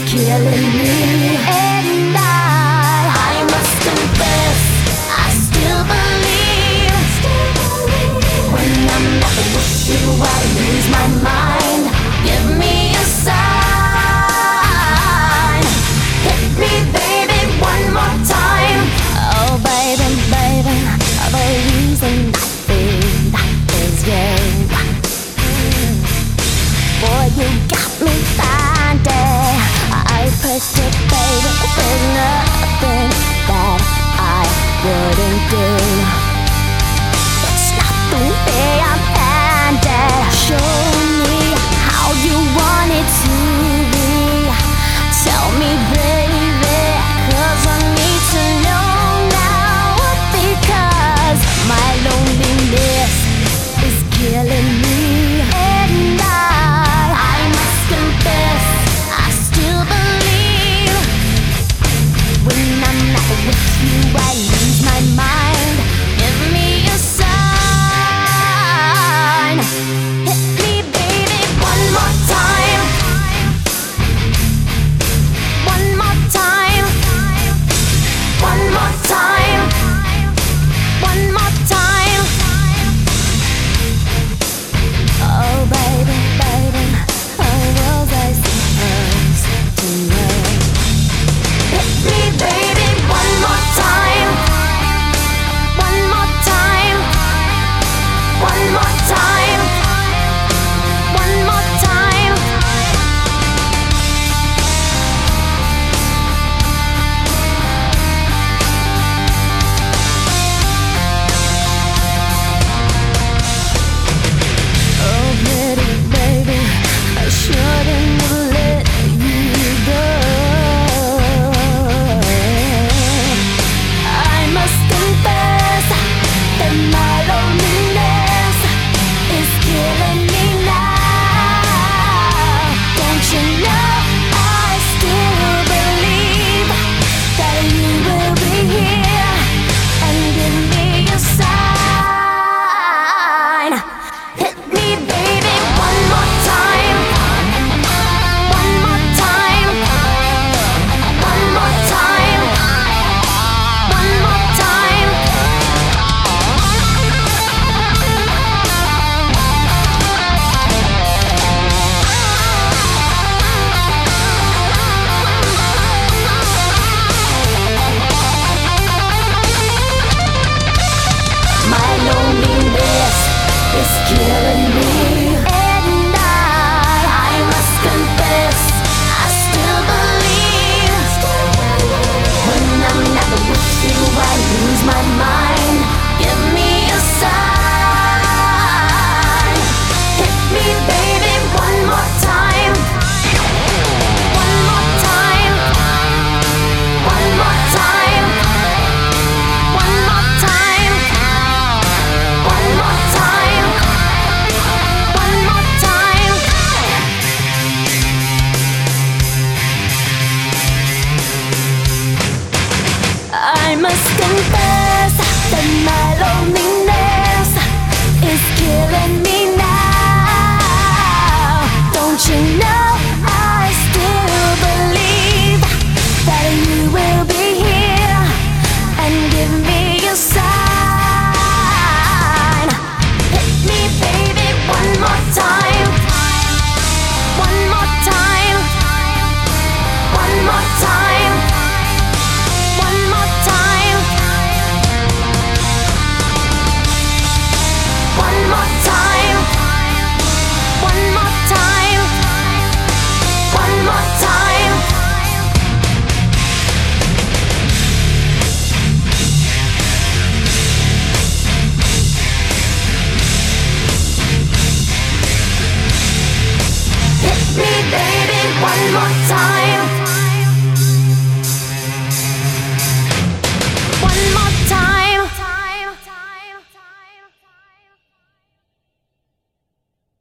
killing me. And I must confess, I still believe. When I'm not with you, I lose my mind. Give me a sign. Hit me, baby, one more time. Oh, baby, baby, the reason I think is you. Boy, you got me finding. I predict, baby, there's nothing that I wouldn't do. It's not the way I'm handed. Show me how you want it to be. Tell me, baby, 'cause I need to know now. Because my loneliness is killing me. And I must confess, I still believe. When I'm not with you, I lose my mind. Give me a sign. Hit me, baby, one more time. One more time. One more time. One more time. Oh, baby, baby, how was I supposed to know? Hit me, baby, one more time. One more time. One more time. One more time. Oh, pretty baby, I shouldn't have let you go. I must confess that my loneliness is killing me now. Don't you know I still believe that you will be here and give me a sign. Hit me, baby, one more time. One more time. One more time. One more time. My loneliness is killing me. And I must confess, I still believe. When I'm not with you, I lose my mind. Give me a sign. Hit me, baby, one more time. One more time. One more time. One more time. One more time. One more time. I must confess that my loneliness is killing me now. Don't you know I still believe that you will be here and give me a sign. Hit me, baby, one more time. One more time. One more time. One more time. One more time. One more time. One more time. Hit me, baby, one more time.